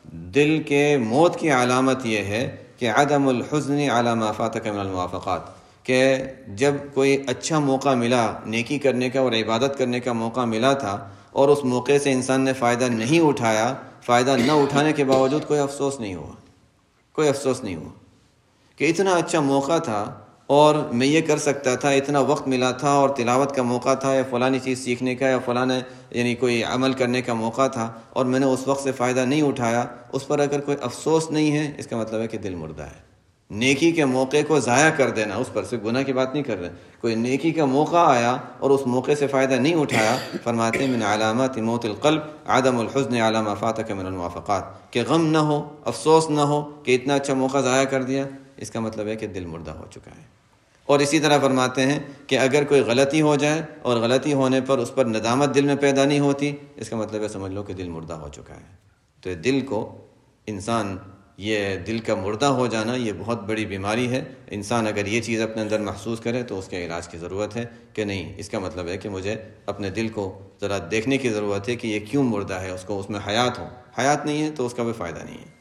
دل کے موت کی علامت یہ ہے کہ عدم الحزن علی ما فاتک من الموافقات، کہ جب کوئی اچھا موقع ملا نیکی کرنے کا اور عبادت کرنے کا موقع ملا تھا اور اس موقع سے انسان نے فائدہ نہیں اٹھایا، فائدہ نہ اٹھانے کے باوجود کوئی افسوس نہیں ہوا، کوئی افسوس نہیں ہوا کہ اتنا اچھا موقع تھا اور میں یہ کر سکتا تھا، اتنا وقت ملا تھا اور تلاوت کا موقع تھا یا فلانی چیز سیکھنے کا یا فلاں یعنی کوئی عمل کرنے کا موقع تھا اور میں نے اس وقت سے فائدہ نہیں اٹھایا، اس پر اگر کوئی افسوس نہیں ہے، اس کا مطلب ہے کہ دل مردہ ہے۔ نیکی کے موقع کو ضائع کر دینا، اس پر سے گناہ کی بات نہیں کر رہے، کوئی نیکی کا موقع آیا اور اس موقع سے فائدہ نہیں اٹھایا، فرماتے ہیں من علامات موت القلب عدم الحزن علی ما فاتک من الموافقات، کہ غم نہ ہو، افسوس نہ ہو کہ اتنا اچھا موقع ضائع کر دیا، اس کا مطلب ہے کہ دل مردہ ہو چکا ہے۔ اور اسی طرح فرماتے ہیں کہ اگر کوئی غلطی ہو جائے اور غلطی ہونے پر اس پر ندامت دل میں پیدا نہیں ہوتی، اس کا مطلب ہے سمجھ لو کہ دل مردہ ہو چکا ہے۔ تو دل کو انسان، یہ دل کا مردہ ہو جانا یہ بہت بڑی بیماری ہے۔ انسان اگر یہ چیز اپنے اندر محسوس کرے تو اس کے علاج کی ضرورت ہے کہ نہیں، اس کا مطلب ہے کہ مجھے اپنے دل کو ذرا دیکھنے کی ضرورت ہے کہ یہ کیوں مردہ ہے، اس کو اس میں حیات ہو، حیات نہیں ہے تو اس کا کوئی فائدہ نہیں ہے۔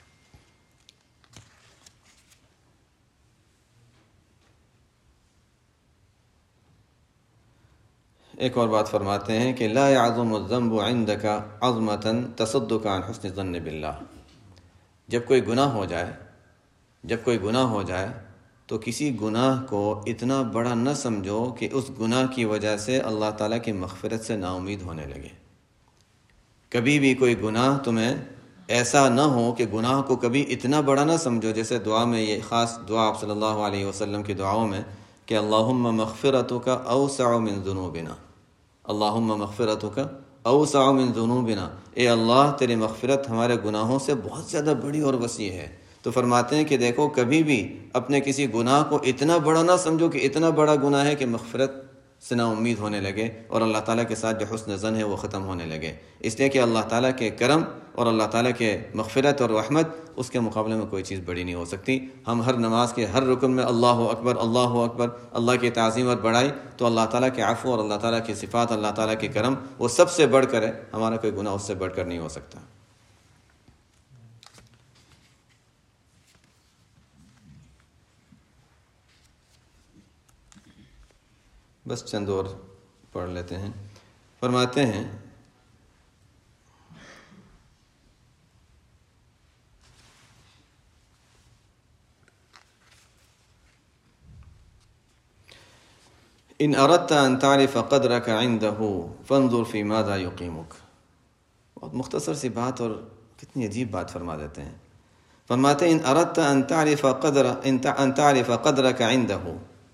ایک اور بات فرماتے ہیں کہ لا يعظم الذنب عندك عظمة تصدك عن حسن الظن باللہ، جب کوئی گناہ ہو جائے جب کوئی گناہ ہو جائے تو کسی گناہ کو اتنا بڑا نہ سمجھو کہ اس گناہ کی وجہ سے اللہ تعالیٰ کی مغفرت سے نا امید ہونے لگے۔ کبھی بھی کوئی گناہ تمہیں ایسا نہ ہو کہ گناہ کو کبھی اتنا بڑا نہ سمجھو، جیسے دعا میں یہ خاص دعا آپ صلی اللہ علیہ وسلم کی دعاؤں میں کہ اللہم مغفرتک اوسع من ذنوبنا، اللہم مغفرتک اوسع من ذنوبنا، اے اللہ تیری مغفرت ہمارے گناہوں سے بہت زیادہ بڑی اور وسیع ہے۔ تو فرماتے ہیں کہ دیکھو کبھی بھی اپنے کسی گناہ کو اتنا بڑا نہ سمجھو کہ اتنا بڑا گناہ ہے کہ مغفرت سے نا امید ہونے لگے اور اللہ تعالیٰ کے ساتھ جو حسن ظن ہے وہ ختم ہونے لگے، اس لیے کہ اللہ تعالیٰ کے کرم اور اللہ تعالیٰ کے مغفرت اور رحمت اس کے مقابلے میں کوئی چیز بڑی نہیں ہو سکتی۔ ہم ہر نماز کے ہر رکن میں اللہ اکبر اللہ اکبر اللہ کی تعظیم اور بڑائی، تو اللہ تعالیٰ کے عفو اور اللہ تعالیٰ کی صفات، اللہ تعالیٰ کے کرم وہ سب سے بڑھ کر ہے، ہمارا کوئی گناہ اس سے بڑھ کر نہیں ہو سکتا۔ بس چند اور پڑھ لیتے ہیں۔ فرماتے ہیں ان اردت ان تعرف قدرك عنده فانظر في ماذا يقيمك۔ بہت مختصر سی بات اور کتنی عجیب بات فرما دیتے ہیں۔ فرماتے ہیں ان اردت ان تعرف قدر ان تعرف قدرك عنده،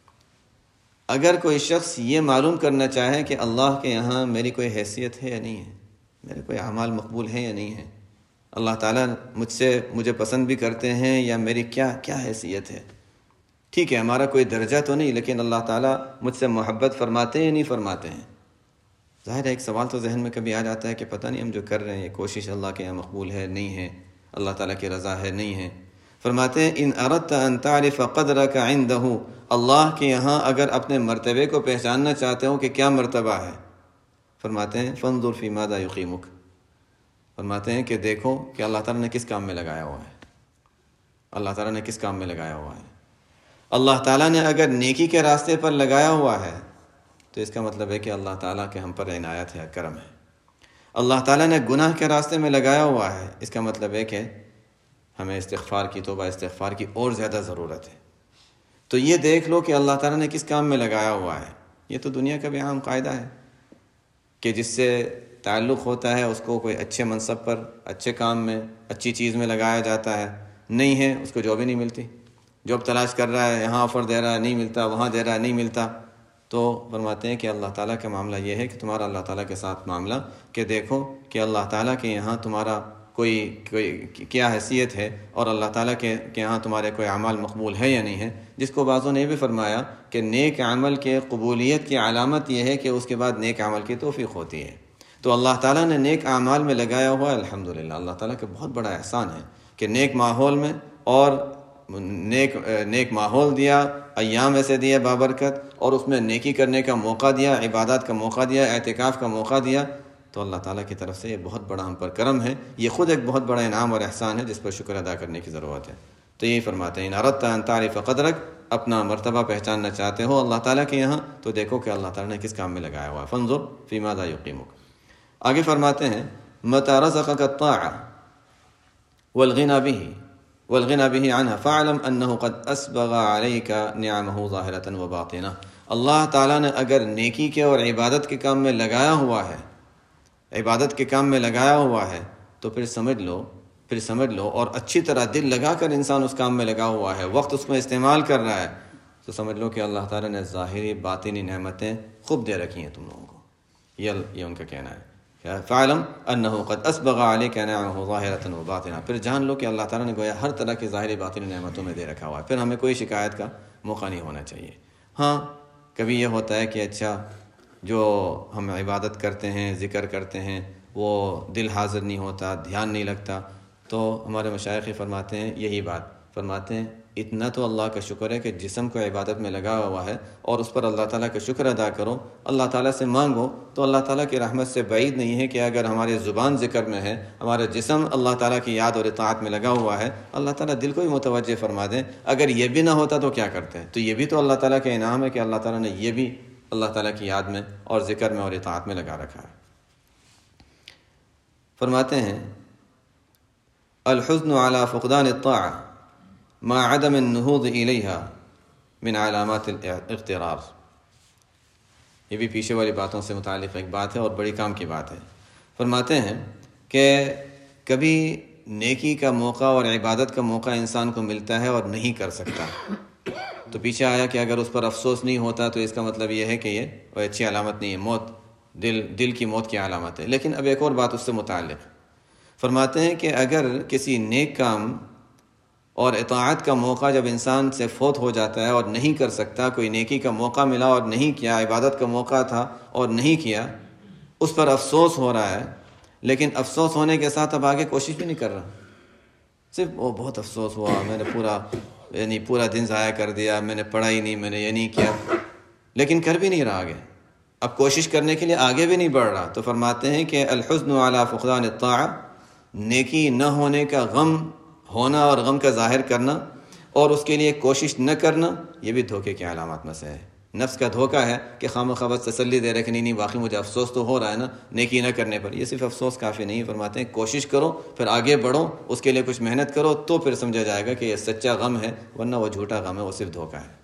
اگر کوئی شخص یہ معلوم کرنا چاہے کہ اللہ کے یہاں میری کوئی حیثیت ہے یا نہیں ہے، میرے کوئی اعمال مقبول ہیں یا نہیں ہے، اللہ تعالیٰ مجھ سے مجھے پسند بھی کرتے ہیں یا میری کیا کیا حیثیت ہے۔ ٹھیک ہے ہمارا کوئی درجہ تو نہیں، لیکن اللہ تعالیٰ مجھ سے محبت فرماتے ہیں یا نہیں فرماتے ہیں۔ ظاہر ہے ایک سوال تو ذہن میں کبھی آ جاتا ہے کہ پتہ نہیں ہم جو کر رہے ہیں یہ کوشش اللہ کے یہاں مقبول ہے نہیں ہے، اللہ تعالیٰ کی رضا ہے نہیں ہے۔ فرماتے ہیں ان اردت ان تعرف قدرك عنده، اللہ کے یہاں اگر اپنے مرتبے کو پہچاننا چاہتے ہو کہ کیا مرتبہ ہے، فرماتے ہیں فانظر فی ماذا یقیمک، فرماتے ہیں کہ دیکھو کہ اللہ تعالیٰ نے کس کام میں لگایا ہوا ہے، اللہ تعالیٰ نے کس کام میں لگایا ہوا ہے۔ اللہ تعالیٰ نے اگر نیکی کے راستے پر لگایا ہوا ہے تو اس کا مطلب ہے کہ اللہ تعالیٰ کے ہم پر عنایت ہے، کرم ہے۔ اللہ تعالیٰ نے گناہ کے راستے میں لگایا ہوا ہے، اس کا مطلب ہے کہ ہمیں استغفار کی، توبہ استغفار کی اور زیادہ ضرورت ہے۔ تو یہ دیکھ لو کہ اللہ تعالیٰ نے کس کام میں لگایا ہوا ہے۔ یہ تو دنیا کا بھی عام قاعدہ ہے کہ جس سے تعلق ہوتا ہے اس کو کوئی اچھے منصب پر، اچھے کام میں، اچھی چیز میں لگایا جاتا ہے، نہیں ہے اس کو جاب ہی نہیں ملتی، جاب تلاش کر رہا ہے، یہاں آفر دے رہا ہے نہیں ملتا، وہاں دے رہا ہے نہیں ملتا۔ تو فرماتے ہیں کہ اللہ تعالیٰ کا معاملہ یہ ہے کہ تمہارا اللہ تعالیٰ کے ساتھ معاملہ کہ دیکھو کہ اللہ تعالیٰ کے یہاں تمہارا کوئی کوئی کیا حیثیت ہے، اور اللہ تعالیٰ کے کے یہاں تمہارے کوئی اعمال مقبول ہے یا نہیں ہے۔ جس کو بعضوں نے بھی فرمایا کہ نیک عمل کے قبولیت کی علامت یہ ہے کہ اس کے بعد نیک عمل کی توفیق ہوتی ہے۔ تو اللہ تعالیٰ نے نیک اعمال میں لگایا ہوا ہے، الحمدللہ اللہ تعالیٰ کا بہت بڑا احسان ہے کہ نیک ماحول میں، اور نیک نیک ماحول دیا، ایام ایسے دیے بابرکت، اور اس میں نیکی کرنے کا موقع دیا، عبادات کا موقع دیا، اعتکاف کا موقع دیا۔ تو اللہ تعالیٰ کی طرف سے یہ بہت بڑا ہم پر کرم ہے، یہ خود ایک بہت بڑا انعام اور احسان ہے جس پر شکر ادا کرنے کی ضرورت ہے۔ تو یہی فرماتے ہیں ان اردت ان تعرف قدرک، اپنا مرتبہ پہچاننا چاہتے ہو اللہ تعالیٰ کے یہاں تو دیکھو کہ اللہ تعالیٰ نے کس کام میں لگایا ہوا ہے، فانظر فی ماذا یقیمک۔ آگے فرماتے ہیں متی رزقک الطاعة والغنى به والغنى به عنها فاعلم انه قد اسبغ عليك نعمه ظاهرة وباطنة۔ اللہ تعالیٰ نے اگر نیکی کے اور عبادت کے کام میں لگایا ہوا ہے، عبادت کے کام میں لگایا ہوا ہے، تو پھر سمجھ لو پھر سمجھ لو اور اچھی طرح دل لگا کر انسان اس کام میں لگا ہوا ہے، وقت اس میں استعمال کر رہا ہے، تو سمجھ لو کہ اللہ تعالیٰ نے ظاہری باطنی نعمتیں خوب دے رکھی ہیں تم لوگوں کو۔ یہ یہ ان کا کہنا ہے فَاعْلَمْ أَنَّهُ قَدْ أَسْبَغَ عَلَيْكَ نِعَمَهُ ظَاهِرَةً وَبَاطِنَةً، پھر جان لو کہ اللہ تعالیٰ نے گویا ہر طرح کی ظاہری باطنی نعمتوں میں دے رکھا ہوا ہے، پھر ہمیں کوئی شکایت کا موقع نہیں ہونا چاہیے۔ ہاں کبھی یہ ہوتا ہے کہ اچھا جو ہم عبادت کرتے ہیں، ذکر کرتے ہیں، وہ دل حاضر نہیں ہوتا، دھیان نہیں لگتا، تو ہمارے مشائخ فرماتے ہیں یہی بات، فرماتے ہیں اتنا تو اللہ کا شکر ہے کہ جسم کو عبادت میں لگا ہوا ہے، اور اس پر اللہ تعالیٰ کا شکر ادا کرو، اللہ تعالیٰ سے مانگو، تو اللہ تعالیٰ کی رحمت سے بعید نہیں ہے کہ اگر ہماری زبان ذکر میں ہے، ہمارا جسم اللہ تعالیٰ کی یاد اور اطاعت میں لگا ہوا ہے، اللہ تعالیٰ دل کو بھی متوجہ فرما دیں۔ اگر یہ بھی نہ ہوتا تو کیا کرتے ہیں؟ تو یہ بھی تو اللہ تعالیٰ کا انعام ہے کہ اللہ تعالیٰ نے یہ بھی اللہ تعالیٰ کی یاد میں اور ذکر میں اور اطاعت میں لگا رکھا ہے۔ فرماتے ہیں الحزن على فقدان الطاعة مع عدم النهوض إليها من علامات الاغترار۔ یہ بھی پیچھے والی باتوں سے متعلق ایک بات ہے اور بڑی کام کی بات ہے۔ فرماتے ہیں کہ کبھی نیکی کا موقع اور عبادت کا موقع انسان کو ملتا ہے اور نہیں کر سکتا، تو پیچھے آیا کہ اگر اس پر افسوس نہیں ہوتا تو اس کا مطلب یہ ہے کہ یہ کوئی اچھی علامت نہیں ہے، موت دل دل کی موت کی علامت ہے۔ لیکن اب ایک اور بات اس سے متعلق فرماتے ہیں کہ اگر کسی نیک کام اور اطاعت کا موقع جب انسان سے فوت ہو جاتا ہے اور نہیں کر سکتا، کوئی نیکی کا موقع ملا اور نہیں کیا، عبادت کا موقع تھا اور نہیں کیا، اس پر افسوس ہو رہا ہے، لیکن افسوس ہونے کے ساتھ اب آگے کوشش بھی نہیں کر رہا، صرف وہ بہت افسوس ہوا، میں نے پورا یعنی پورا دن ضائع کر دیا، میں نے پڑھا ہی نہیں، میں نے یہ نہیں کیا، لیکن کر بھی نہیں رہا آگے، اب کوشش کرنے کے لیے آگے بھی نہیں بڑھ رہا۔ تو فرماتے ہیں کہ الحزن علی فقدان الطاعة، نیکی نہ ہونے کا غم ہونا اور غم کا ظاہر کرنا اور اس کے لیے کوشش نہ کرنا، یہ بھی دھوکے کی علامات میں سے ہے۔ نفس کا دھوکہ ہے کہ خام خواہ بس تسلی دے رہے کہ نہیں نہیں واقعی مجھے افسوس تو ہو رہا ہے نا نیکی نہ کرنے پر. یہ صرف افسوس کافی نہیں. فرماتے ہیں کوشش کرو، پھر آگے بڑھو، اس کے لیے کچھ محنت کرو، تو پھر سمجھا جائے گا کہ یہ سچا غم ہے، ورنہ وہ جھوٹا غم ہے، وہ صرف دھوکہ ہے.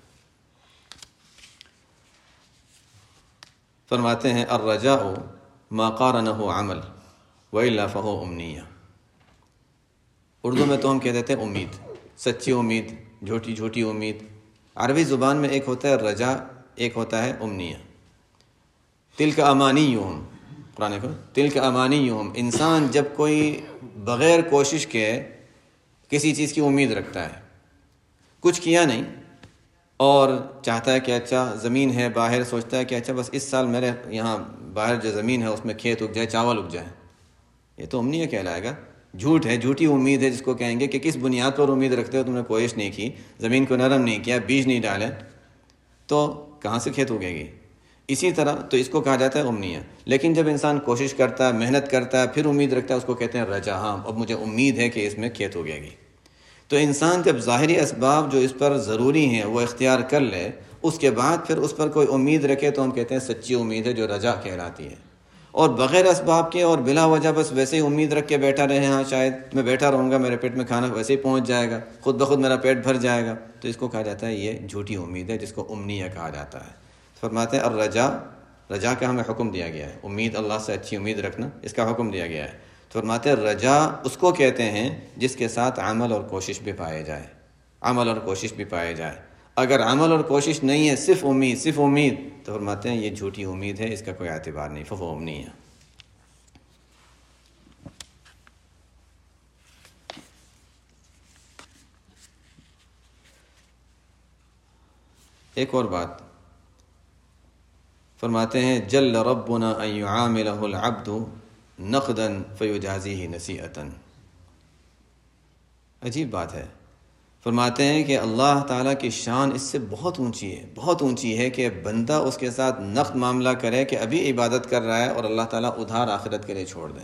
فرماتے ہیں الرجاء ما قارنہ عمل والا فہو امنیہ. اردو میں تو ہم کہہ دیتے ہیں امید، سچی امید، جھوٹی جھوٹی امید. عربی زبان میں ایک ہوتا ہے رجا، ایک ہوتا ہے امنیہ. تلک امانیہم، قرآن کو تلک امانیہم. انسان جب کوئی بغیر کوشش کے کسی چیز کی امید رکھتا ہے، کچھ کیا نہیں اور چاہتا ہے کہ اچھا زمین ہے باہر، سوچتا ہے کہ اچھا بس اس سال میرے یہاں باہر جو زمین ہے اس میں کھیت اگ جائے، چاول اگ جائے، یہ تو امنیہ کہلائے گا. جھوٹ ہے، جھوٹی امید ہے جس کو کہیں گے کہ کس بنیاد پر امید رکھتے ہو، تم نے کوشش نہیں کی، زمین کو نرم نہیں کیا، بیج نہیں ڈالے، تو کہاں سے کھیت اگے گی. اسی طرح تو اس کو کہا جاتا ہے امنیہ. لیکن جب انسان کوشش کرتا ہے، محنت کرتا ہے، پھر امید رکھتا ہے، اس کو کہتے ہیں رجا. ہاں اب مجھے امید ہے کہ اس میں کھیت اگے گی. تو انسان جب ظاہری اسباب جو اس پر ضروری ہیں وہ اختیار کر لے، اس کے بعد پھر اس پر کوئی امید رکھے، تو ہم کہتے ہیں سچی امید ہے جو رجا کہلاتی ہے. اور بغیر اسباب کے اور بلا وجہ بس ویسے ہی امید رکھ کے بیٹھا رہے، ہاں شاید میں بیٹھا رہوں گا میرے پیٹ میں کھانا ویسے ہی پہنچ جائے گا، خود بخود میرا پیٹ بھر جائے گا، تو اس کو کہا جاتا ہے یہ جھوٹی امید ہے، جس کو امنیہ کہا جاتا ہے. فرماتے ہیں الرجا، رجا کا ہمیں حکم دیا گیا ہے، امید اللہ سے اچھی امید رکھنا، اس کا حکم دیا گیا ہے. فرماتے ہیں رجا اس کو کہتے ہیں جس کے ساتھ عمل اور کوشش بھی پائے جائے، عمل اور کوشش بھی پائے جائے. اگر عمل اور کوشش نہیں ہے، صرف امید صرف امید، تو فرماتے ہیں یہ جھوٹی امید ہے، اس کا کوئی اعتبار نہیں، فہو امنیہ. ایک اور بات فرماتے ہیں جل ربنا ان يعاملہ العبد نقدا فیجازیہ نصیحتا. عجیب بات ہے. فرماتے ہیں کہ اللہ تعالیٰ کی شان اس سے بہت اونچی ہے، بہت اونچی ہے کہ بندہ اس کے ساتھ نقد معاملہ کرے کہ ابھی عبادت کر رہا ہے اور اللہ تعالیٰ ادھار آخرت کے لیے چھوڑ دیں.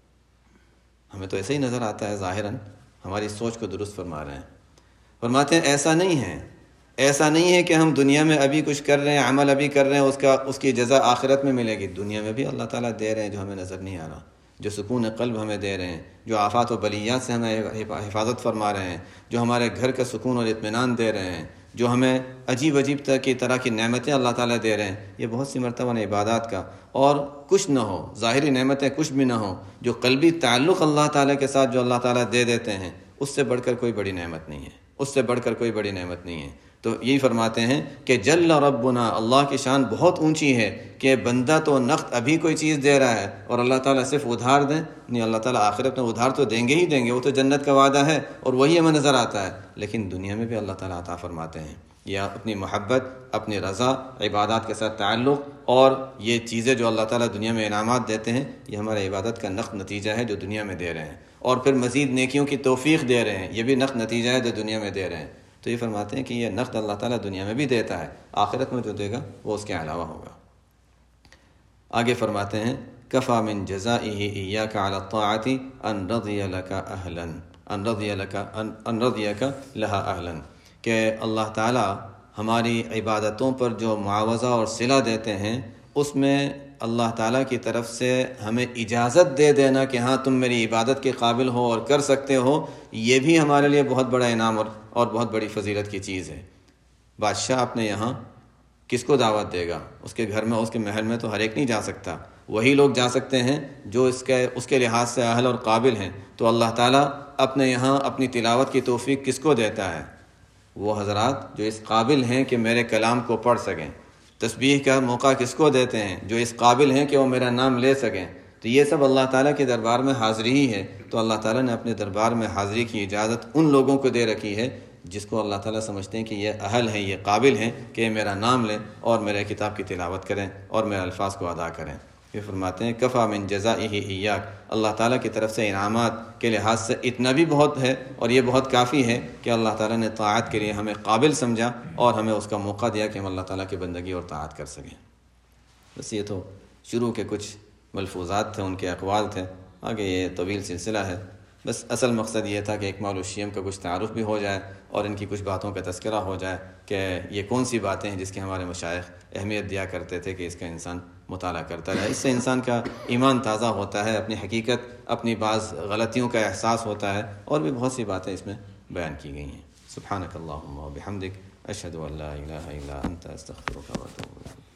ہمیں تو ایسے ہی نظر آتا ہے ظاہراً، ہماری سوچ کو درست فرما رہے ہیں. فرماتے ہیں ایسا نہیں ہے، ایسا نہیں ہے کہ ہم دنیا میں ابھی کچھ کر رہے ہیں، عمل ابھی کر رہے ہیں، اس کا اس کی جزا آخرت میں ملے گی. دنیا میں بھی اللہ تعالیٰ دے رہے ہیں جو ہمیں نظر نہیں آ رہا، جو سکون قلب ہمیں دے رہے ہیں، جو آفات و بلیات سے ہمیں حفاظت فرما رہے ہیں، جو ہمارے گھر کا سکون اور اطمینان دے رہے ہیں، جو ہمیں عجیب عجیب طرح کی طرح کی نعمتیں اللہ تعالیٰ دے رہے ہیں. یہ بہت سی مرتبہ عبادات کا اور کچھ نہ ہو، ظاہری نعمتیں کچھ بھی نہ ہوں، جو قلبی تعلق اللہ تعالیٰ کے ساتھ جو اللہ تعالیٰ دے دیتے ہیں، اس سے بڑھ کر کوئی بڑی نعمت نہیں ہے، اس سے بڑھ کر کوئی بڑی نعمت نہیں ہے. تو یہی فرماتے ہیں کہ جل ربنا، اللہ کی شان بہت اونچی ہے کہ بندہ تو نقد ابھی کوئی چیز دے رہا ہے اور اللہ تعالیٰ صرف ادھار دیں. نہیں، اللہ تعالیٰ آخرت میں ادھار تو دیں گے ہی دیں گے، وہ تو جنت کا وعدہ ہے اور وہی ہمیں نظر آتا ہے. لیکن دنیا میں بھی اللہ تعالیٰ عطا فرماتے ہیں، یا اپنی محبت، اپنی رضا، عبادات کے ساتھ تعلق، اور یہ چیزیں جو اللہ تعالیٰ دنیا میں انعامات دیتے ہیں، یہ ہمارے عبادت کا نقد نتیجہ ہے جو دنیا میں دے رہے ہیں. اور پھر مزید نیکیوں کی توفیق دے رہے ہیں، یہ بھی نقد نتیجہ ہے جو دنیا میں دے رہے ہیں. تو یہ فرماتے ہیں کہ یہ نقد اللہ تعالیٰ دنیا میں بھی دیتا ہے، آخرت میں جو دے گا وہ اس کے علاوہ ہوگا. آگے فرماتے ہیں کفا من جزائہ ایاک علی الطاعۃ ان رضی لک اہلا ان رضی لک ان رضیک لہا اہلا. کہ اللہ تعالیٰ ہماری عبادتوں پر جو معاوضہ اور صلہ دیتے ہیں، اس میں اللہ تعالیٰ کی طرف سے ہمیں اجازت دے دینا کہ ہاں تم میری عبادت کے قابل ہو اور کر سکتے ہو، یہ بھی ہمارے لیے بہت بڑا انعام اور اور بہت بڑی فضیلت کی چیز ہے. بادشاہ اپنے یہاں کس کو دعوت دے گا؟ اس کے گھر میں، اس کے محل میں تو ہر ایک نہیں جا سکتا، وہی لوگ جا سکتے ہیں جو اس کے اس کے لحاظ سے اہل اور قابل ہیں. تو اللہ تعالیٰ اپنے یہاں اپنی تلاوت کی توفیق کس کو دیتا ہے؟ وہ حضرات جو اس قابل ہیں کہ میرے کلام کو پڑھ سکیں. تسبیح کا موقع کس کو دیتے ہیں؟ جو اس قابل ہیں کہ وہ میرا نام لے سکیں. تو یہ سب اللہ تعالیٰ کے دربار میں حاضری ہی ہے. تو اللہ تعالیٰ نے اپنے دربار میں حاضری کی اجازت ان لوگوں کو دے رکھی ہے جس کو اللہ تعالیٰ سمجھتے ہیں کہ یہ اہل ہیں، یہ قابل ہیں کہ یہ میرا نام لیں اور میرے کتاب کی تلاوت کریں اور میرے الفاظ کو ادا کریں. یہ فرماتے ہیں کفا من جزائہ ایاک، اللہ تعالیٰ کی طرف سے انعامات کے لحاظ سے اتنا بھی بہت ہے اور یہ بہت کافی ہے کہ اللہ تعالیٰ نے طاعت کے لیے ہمیں قابل سمجھا اور ہمیں اس کا موقع دیا کہ ہم اللہ تعالیٰ کی بندگی اور طاعت کر سکیں. بس یہ تو شروع کے کچھ ملفوظات تھے، ان کے اقوال تھے. آگے یہ طویل سلسلہ ہے، بس اصل مقصد یہ تھا کہ اکمال الشیم کا کچھ تعارف بھی ہو جائے اور ان کی کچھ باتوں کا تذکرہ ہو جائے کہ یہ کون سی باتیں ہیں جس کی ہمارے مشائخ اہمیت دیا کرتے تھے کہ اس کا انسان مطالعہ کرتا رہے. اس سے انسان کا ایمان تازہ ہوتا ہے، اپنی حقیقت، اپنی بعض غلطیوں کا احساس ہوتا ہے، اور بھی بہت سی باتیں اس میں بیان کی گئی ہیں. سبحانک اللہم و بحمدک، اشہد ان لا الہ الا انت، استغفرک و اتوب الیک.